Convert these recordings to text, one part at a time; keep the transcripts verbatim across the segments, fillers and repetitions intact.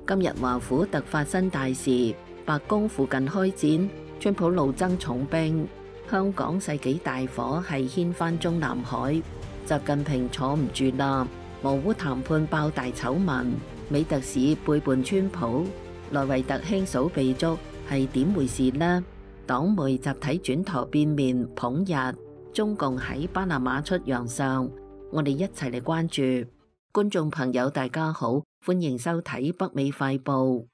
今日華府突發新大事，白宮附近開戰，川普怒增重兵。香港世紀大火係掀翻中南海，習近平坐唔住啦。俄烏談判爆大醜聞，美特使背叛川普，萊維特兄嫂被捉，係點回事呢？黨媒集體轉頭變面捧日，中共喺巴拿馬出洋相，我哋一齊嚟關注。觀眾朋友大家好，歡迎收睇北美快報。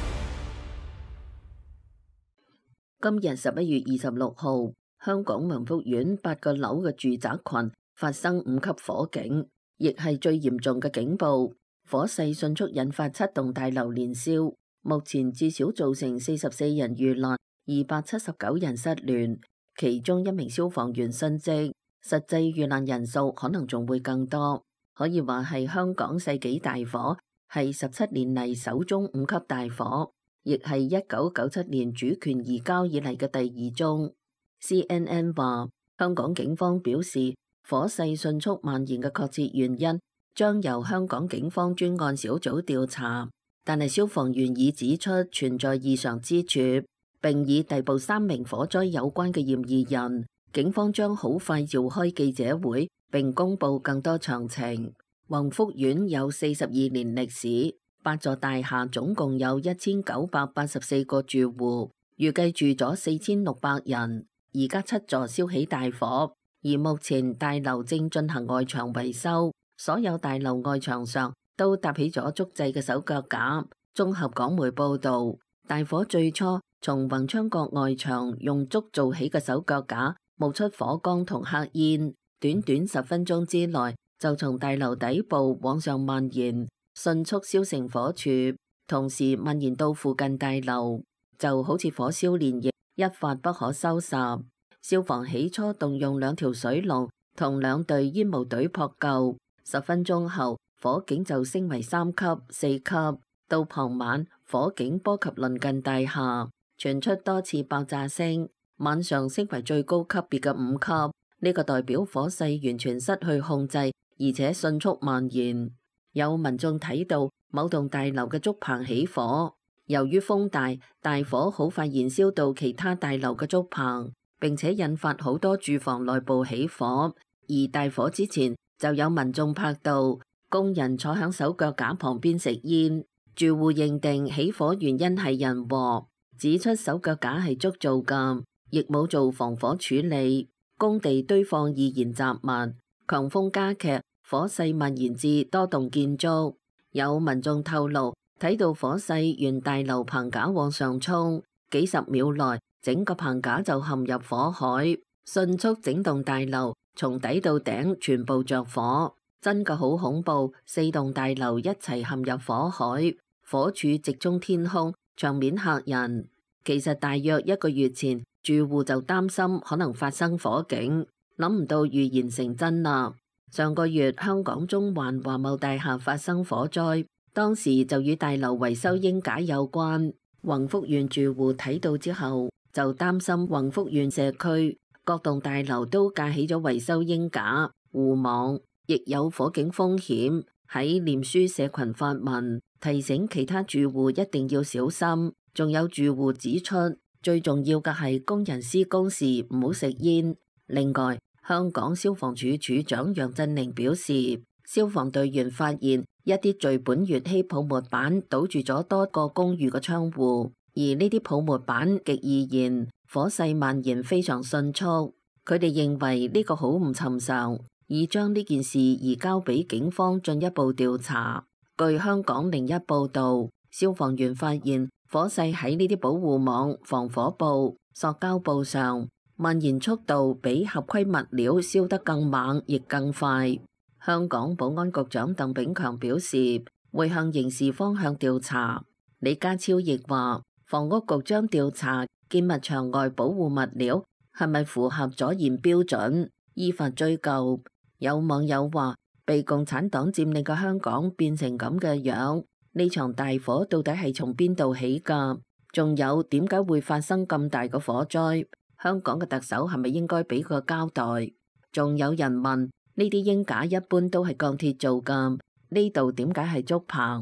今日十一月二十六號，香港民福苑八個樓嘅住宅群發生五級火警，亦係最嚴重嘅警報。火勢迅速引發七棟大樓連燒，目前至少造成四十四人遇難，二百七十九人失聯，其中一名消防員殉職，實際遇難人數可能仲會更多。可以話係香港世紀大火，係十七年嚟首宗五級大火，亦係一九九七年主權移交以嚟嘅第二宗。C N N 話，香港警方表示，火勢迅速蔓延嘅確切原因將由香港警方專案小組調查，但係消防員已指出存在異常之處，並已逮捕三名火災有關嘅嫌疑人。警方將好快召開記者會，並公布更多詳情。宏福苑有四十二年歷史，八座大廈總共有一千九百八十四個住戶，預計住咗四千六百人。而家七座燒起大火，而目前大樓正進行外牆維修，所有大樓外牆上都搭起咗竹製嘅手腳架。綜合港媒報道，大火最初從宏昌閣外牆用竹做起嘅手腳架冒出火光同黑煙，短短十分鐘之內就從大樓底部往上蔓延，迅速燒成火柱，同時蔓延到附近大樓，就好似火燒連營，一發不可收拾。消防起初動用兩條水龍同兩隊煙霧隊撲救，十分鐘後火警就升為三級、四級。到傍晚，火警波及鄰近大廈，傳出多次爆炸聲。晚上升為最高級別嘅五級，呢個代表火勢完全失去控制，而且迅速蔓延。有民眾睇到某棟大樓嘅竹棚起火，由於風大，大火好快燃燒到其他大樓嘅竹棚，並且引發好多住房內部起火。而大火之前就有民眾拍到工人坐響手腳架旁邊食煙，住戶認定起火原因係人禍，指出手腳架係竹做㗎，亦冇做防火處理，工地堆放易燃雜物，強風加劇，火勢蔓延至多棟建築。有民眾透露，睇到火勢沿大樓棚架往上衝，幾十秒內整個棚架就陷入火海，迅速整棟大樓從底到頂全部着火，真嘅好恐怖！四棟大樓一齊陷入火海，火柱直衝天空，場面嚇人。其實大約一個月前，住戶就擔心可能發生火警，諗唔到預言成真啦。上個月香港中環華懋大廈發生火災，當時就與大樓維修鷹架有關。宏福苑住戶睇到之後就擔心宏福苑社區各棟大樓都架起咗維修鷹架護網，亦有火警風險，喺臉書社群發文提醒其他住戶一定要小心。仲有住戶指出，最重要嘅係工人施工時唔好食煙。另外，香港消防處處長楊振寧表示，消防隊員發現一啲聚苯乙烯泡沫板堵住咗多個公寓嘅窗戶，而呢啲泡沫板極易燃，火勢蔓延非常迅速。佢哋認為呢個好唔尋常，已將呢件事移交俾警方進一步調查。據香港零一報道，消防員發現火勢喺呢啲保護網、防火布、塑膠布上蔓延速度比合規物料燒得更猛，亦更快。香港保安局長鄧炳強表示，會向刑事方向調查。李家超亦話，房屋局將調查建物牆外保護物料係咪符合阻燃標準，依法追究。有網友話，被共產黨佔領嘅香港變成咁嘅樣，呢場大火到底係從邊度起㗎？仲有點解會發生咁大個火災？香港嘅特首係咪應該俾個交代？仲有人問，呢啲鷹架一般都係鋼鐵做㗎，呢度點解係竹棚？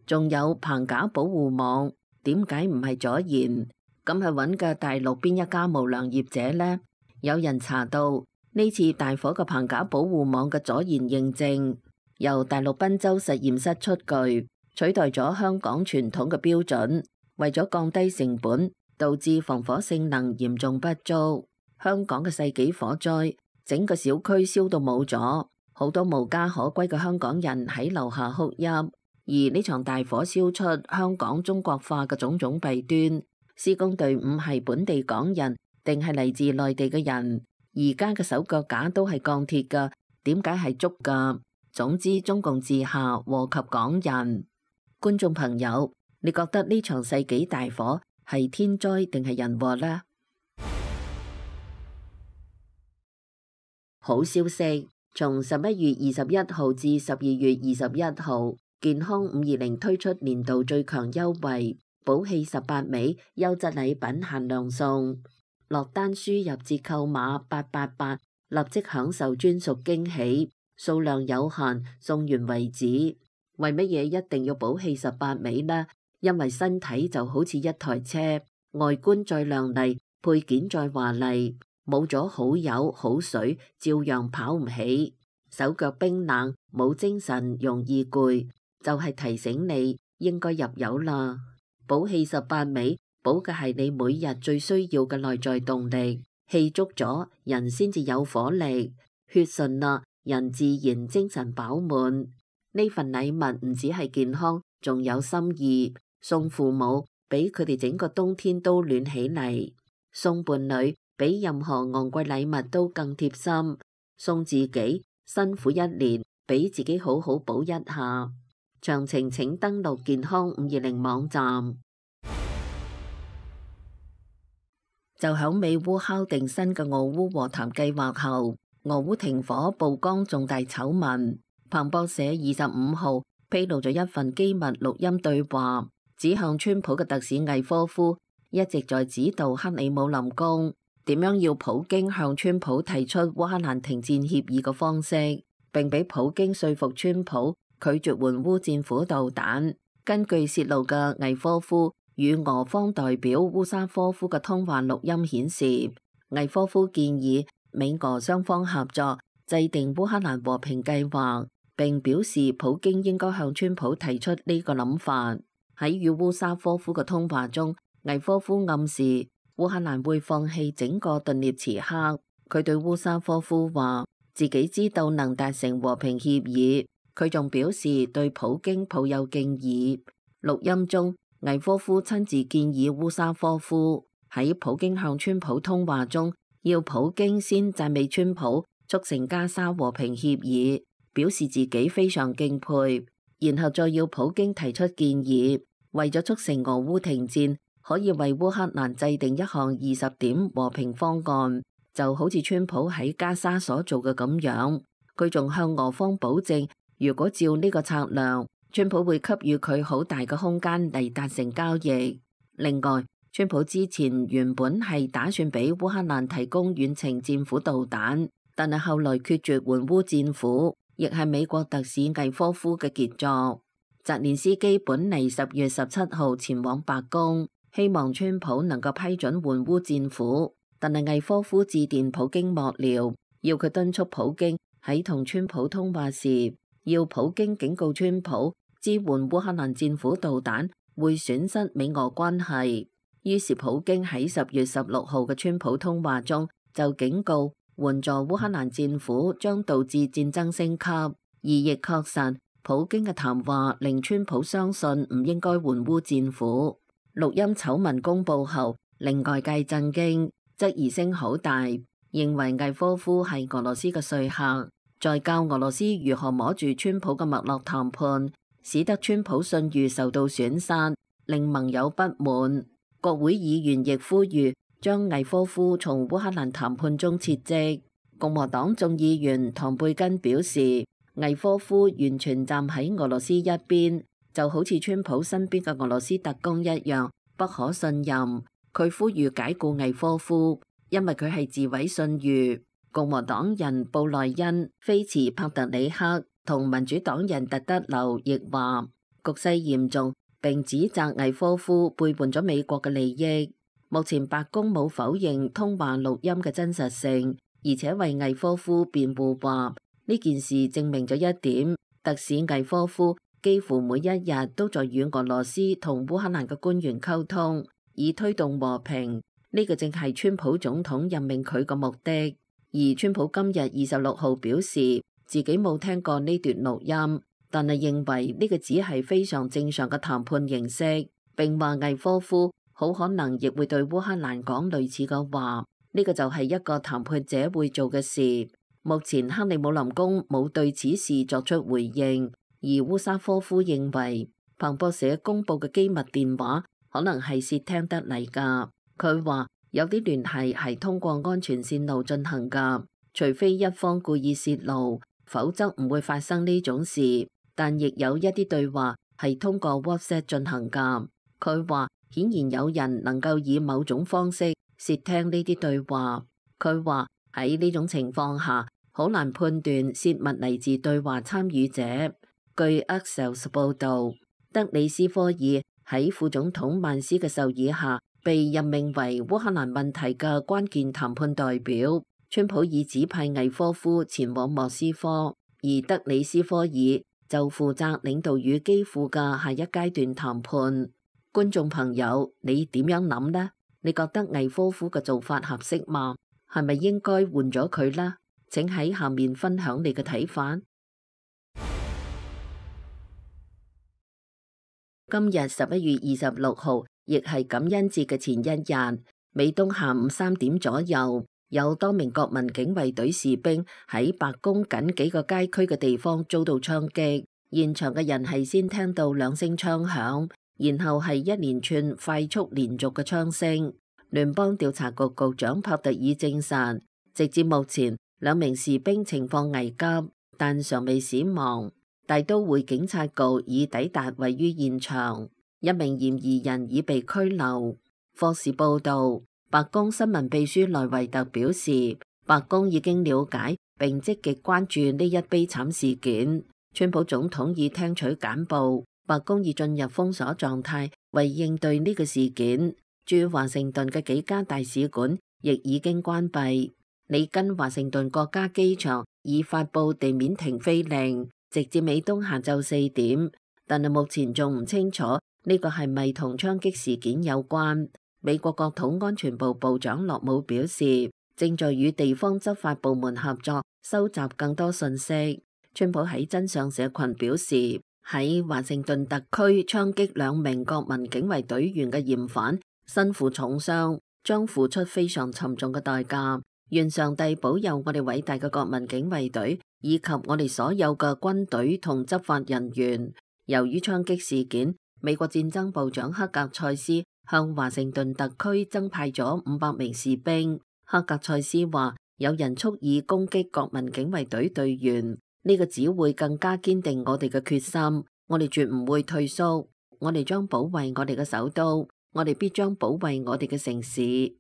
仲有棚架保護網，點解唔係左燃？咁係揾嘅大陸邊一家無良業者呢？有人查到呢次大火嘅棚架保護網嘅左燃認證由大陸賓州實驗室出具，取代咗香港傳統嘅標準。為咗降低成本，導致防火性能嚴重不足。香港嘅世紀火災，整個小區燒到冇咗，好多無家可歸嘅香港人喺樓下哭泣。而呢場大火燒出香港中國化嘅種種弊端。施工隊伍係本地港人定係嚟自內地嘅人？而家嘅手腳架都係鋼鐵㗎，點解係竹㗎？總之，中共治下禍及港人。觀眾朋友，你覺得呢場世紀大火係天災定係人禍呢？好消息，從十一月二十一號至十二月二十一號，健康五二零推出年度最強優惠，寶氣十八味優質禮品限量送，落單輸入折扣碼八八八，立即享受專屬驚喜，數量有限，送完為止。為乜嘢一定要寶氣十八味呢？因為身體就好似一台車，外觀再亮麗，配件再華麗，冇咗好油好水，照樣跑唔起。手腳冰冷，冇精神，容易攰，就係提醒你應該入油啦。寶氣十八味，補嘅係你每日最需要嘅內在動力，氣足咗，人先至有火力，血順啦，人自然精神飽滿。呢份禮物唔止係健康，仲有心意。送父母，比佢哋整個冬天都暖起嚟；送伴侶，比任何昂貴禮物都更貼心；送自己，辛苦一年，俾自己好好補一下。詳情請登錄健康五二零網站。就響美烏敲定新嘅俄烏和談計劃後，俄烏停火曝光重大醜聞。彭博社二十五號披露咗一份機密錄音對話，指向川普嘅特使魏科夫一直在指導克里姆林宮點樣要普京向川普提出烏克蘭停戰協議嘅方式，並俾普京說服川普拒絕援烏戰斧導彈。根據泄露嘅魏科夫與俄方代表烏沙科夫嘅通話錄音顯示，魏科夫建議美俄雙方合作制定烏克蘭和平計劃，並表示普京應該向川普提出呢個諗法。喺與烏沙科夫嘅通話中，魏科夫暗示烏克蘭會放棄整個頓涅茨克。佢對烏沙科夫話自己知道能達成和平協議。佢仲表示對普京抱有敬意。錄音中，魏科夫親自建議烏沙科夫喺普京向川普通話中，要普京先讚美川普促成加沙和平協議，表示自己非常敬佩，然後再要普京提出建議，為咗促成俄烏停戰，可以為烏克蘭制定一項二十點和平方案，就好似川普喺加沙所做嘅咁樣。佢仲向俄方保證，如果照呢個策略，川普會給予佢好大嘅空間嚟達成交易。另外，川普之前原本係打算俾烏克蘭提供遠程戰斧導彈，但係後來決絕援烏戰斧，亦係美國特使魏科夫嘅傑作。澤連斯基本嚟十月十七號前往白宮，希望川普能夠批准援烏戰斧，但係魏科夫致電普京幕僚，要佢敦促普京喺同川普通話時，要普京警告川普支援烏克蘭戰斧導彈會損失美俄關係。於是普京喺十月十六號嘅川普通話中就警告，援助烏克蘭戰斧將導致戰爭升級，而亦確實普京嘅談話令川普相信唔應該援烏戰斧。錄音醜聞公佈後，令外界震驚，質疑聲好大，認為魏科夫係俄羅斯嘅說客，在教俄羅斯如何摸住川普嘅脈絡談判，使得川普信譽受到損失，令盟友不滿。國會議員亦呼籲將魏科夫從烏克蘭談判中撤職。共和黨眾議員唐貝根表示，魏科夫完全站喺俄羅斯一邊，就好似川普身邊嘅俄羅斯特工一樣，不可信任。佢呼籲解雇魏科夫，因為佢係自毀信譽。共和黨人布萊恩、菲茨帕特里克同民主黨人特德留亦話， 局勢嚴重，並指責魏科夫背叛咗美國嘅利益。目前白宮冇否認通話錄音嘅真實性，而且為魏科夫辯護話呢件事證明咗一點，特使魏科夫幾乎每一日都在與俄羅斯同烏克蘭嘅官員溝通，以推動和平。呢個正係川普總統任命佢嘅目的。而川普今日二十六號表示自己冇聽過呢段錄音，但係認為呢個只係非常正常嘅談判形式，並話魏科夫好可能亦會對烏克蘭講類似嘅話。呢個就係一個談判者會做嘅事。目前克里姆林宮冇對此事作出回應，而烏沙科夫認為彭博社公佈嘅機密電話可能係竊聽得嚟㗎。佢話有啲聯繫係通過安全線路進行㗎，除非一方故意洩露，否則唔會發生呢種事。但亦有一啲對話係通過 WhatsApp 進行㗎。佢話顯然有人能夠以某種方式竊聽呢啲對話。佢話喺呢種情況下，好難判斷洩密嚟自對話參與者。據 Axios 報導，德里斯科爾喺副總統曼斯嘅授意下，被任命為烏克蘭問題嘅關鍵談判代表。川普已指派魏科夫前往莫斯科，而德里斯科爾就負責領導與基輔嘅下一階段談判。觀眾朋友，你點樣諗呢？你覺得魏科夫嘅做法合適嗎？係咪應該換咗佢呢？請喺下面分享你嘅睇法。今日十一月二十六號，亦係感恩節嘅前一日，美東下午三點左右，有多名國民警衛隊士兵喺白宮僅幾個街區嘅地方遭到槍擊。現場嘅人係先聽到兩聲槍響，然後係一連串快速連續嘅槍聲。聯邦調查局局長帕特爾證實，直至目前兩名士兵情況危急，但尚未死亡。大都會警察局已抵達位於現場，一名嫌疑人已被拘留。霍士報道，白宮新聞秘書萊維特表示，白宮已經了解並積極關注呢一悲慘事件。川普總統已聽取簡報，白宮已進入封鎖狀態，為應對呢個事件。駐華盛頓嘅幾家大使館亦已經關閉。里根華盛頓國家機場已發布地面停飛令，直至美東下晝四點，但係目前仲唔清楚呢個係咪同槍擊事件有關。美國國土安全部部長洛姆表示，正在與地方執法部門合作，收集更多信息。川普喺真相社群表示，喺華盛頓特區槍擊兩名國民警衛隊員嘅嫌犯身負重傷，將付出非常沉重嘅代價。願上帝保佑我哋偉大嘅國民警衛隊，以及我哋所有嘅軍隊同執法人員。由於槍擊事件，美國戰爭部長克格塞斯向華盛頓特區增派咗五百名士兵。克格塞斯話，有人蓄意攻擊國民警衛隊隊員，呢個只會更加堅定我哋嘅決心。我哋絕唔會退縮，我哋將保衛我哋嘅首都，我哋必將保衛我哋嘅城市。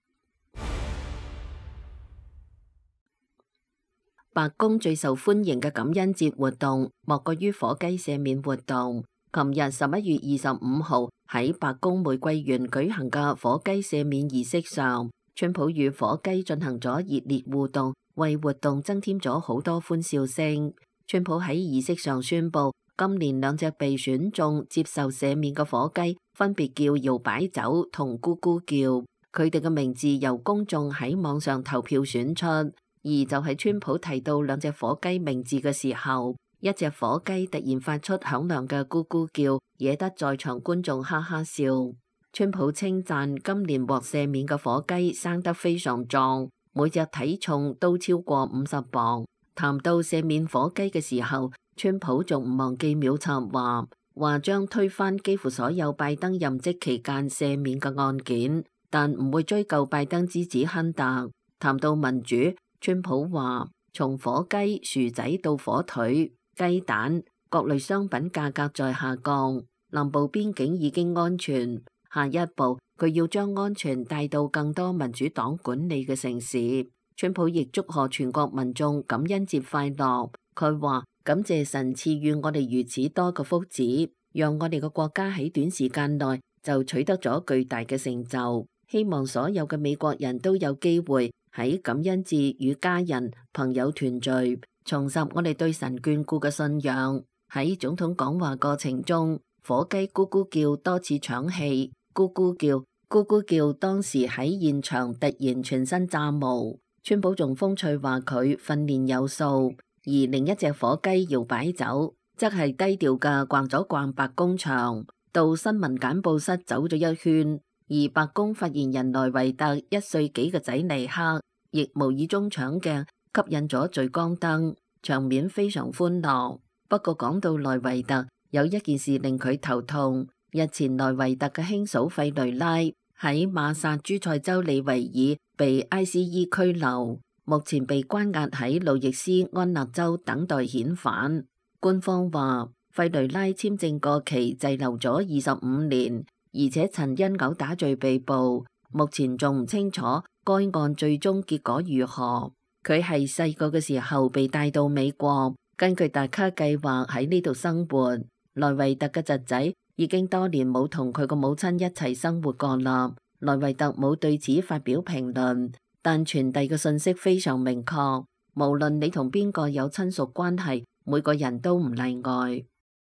白宮最受歡迎嘅感恩節活動，莫過於火雞赦免活動。琴日十一月二十五號喺白宮玫瑰園舉行嘅火雞赦免儀式上，川普與火雞進行咗熱烈互動，為活動增添咗好多歡笑聲。川普喺儀式上宣布，今年兩隻被選中接受赦免嘅火雞，分別叫搖擺酒同咕咕叫，佢哋嘅名字由公眾喺網上投票選出。而就係川普提到兩隻火雞名字嘅時候，一隻火雞突然發出響亮嘅咕咕叫，惹得在場觀眾哈哈笑。川普稱讚今年獲赦免嘅火雞生得非常壯，每隻體重都超過五十磅。談到赦免火雞嘅時候，川普仲唔忘記秒插話，話將推翻幾乎所有拜登任職期間赦免嘅案件，但唔會追究拜登之子亨特。談到民主，川普話，從火雞、薯仔到火腿、雞蛋，各類商品價格在下降，南部邊境已經安全。下一步，佢要將安全帶到更多民主黨管理嘅城市。川普亦祝賀全國民眾感恩節快樂。佢話，感謝神賜予我哋如此多嘅福祉， 讓我哋嘅國家喺短時間內就取得咗巨大嘅成就。希望所有嘅美國人都有機會喺感恩節與家人朋友團聚，重拾我哋對神眷顧嘅信仰。喺總統講話過程中，火雞咕咕叫多次搶戲，咕咕叫咕咕叫，當時喺現場突然全身炸毛。川普仲風趣話佢訓練有素，而另一隻火雞搖擺走，則係低調嘅逛咗逛白宮場，到新聞簡報室走咗一圈。而白宮發言人萊維特一歲幾嘅仔尼克亦無意中搶嘅吸引咗聚光燈，場面非常歡樂。不過講到萊維特，有一件事令佢頭痛。日前萊維特嘅兄嫂費雷拉喺馬薩諸塞州里維爾被 I C E 拘留，目前被關押喺路易斯安那州等待遣返。官方話費雷拉簽證過期滯留咗二十五年，而且曾因毆打罪被捕，目前仲唔清楚該案最終結果如何。佢係細個嘅時候被帶到美國，根據大卡計劃喺呢度生活。萊維特嘅侄仔已經多年冇同佢個母親一齊生活過啦。萊維特冇對此發表評論，但傳遞嘅信息非常明確，無論你同邊個有親屬關係，每個人都唔例外。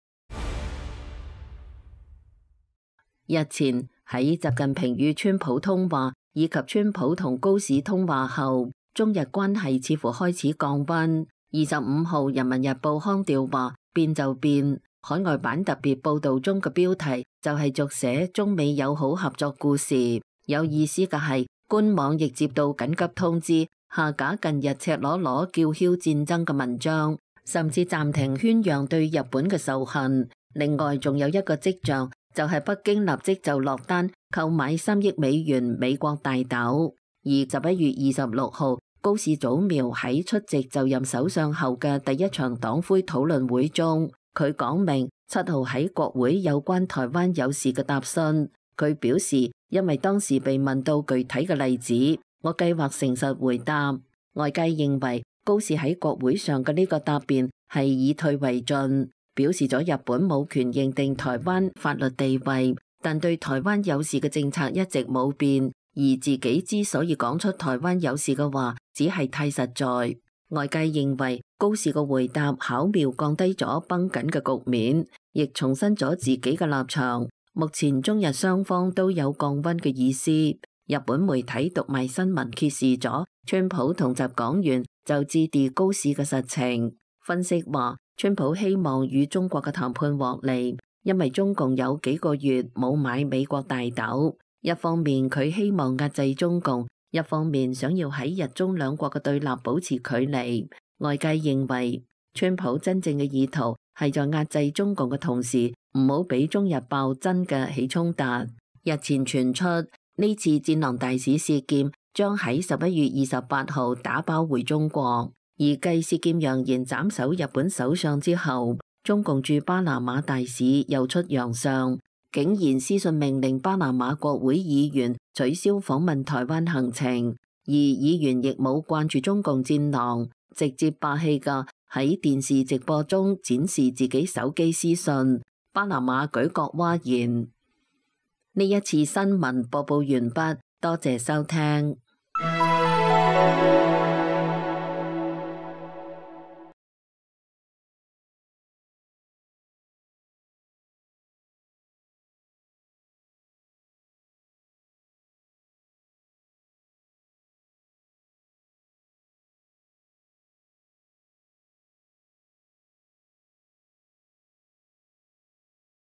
日前喺習近平與川普通話以及川普同高市通話後，中日關係似乎開始降溫。二十五號《人民日報》腔調話變就變，海外版特別報導中嘅標題就係續寫中美友好合作故事。有意思嘅係，官網亦接到緊急通知，下架近日赤裸裸叫囂戰爭嘅文章，甚至暫停宣揚對日本嘅仇恨。另外仲有一個跡象，就係北京立即就落單購買三億美元美國大豆。而十一月二十六號，高市早苗喺出席就任首相後嘅第一場黨魁討論會中，佢講明七號喺國會有關台灣有事嘅答詢。佢表示，因為當時被問到具體嘅例子，我計劃誠實回答。外界認為高市喺國會上嘅呢個答辯係以退為進，表示咗日本冇權認定台灣法律地位，但對台灣有事嘅政策一直冇變，而自己之所以講出台灣有事嘅話，只係太實在。外界認為高市嘅回答巧妙降低咗繃緊嘅局面，亦重申咗自己嘅立場。目前中日雙方都有降溫嘅意思。日本媒體讀賣新聞揭示咗川普同習講完就致電高市嘅實情。分析話，川普希望與中國嘅談判獲利，因為中共有幾個月冇買美國大豆。一方面佢希望壓制中共，一方面想要喺日中兩國嘅對立保持距離。外界認為川普真正嘅意圖係在壓制中共嘅同時，唔好俾中日爆真嘅起衝突。日前傳出呢次戰狼大使薛劍將喺十一月二十八號打包回中國，而繼薛劍揚言斬首日本首相之後，中共駐巴拿馬大使又出洋相，竟然私信命令巴拿馬國會議員取消訪問台灣行程，而議員亦冇慣住中共戰狼，直接霸氣㗎喺電視直播中展示自己手機私信。巴拿馬舉國譁然。呢一次新聞播報完畢，多謝收聽。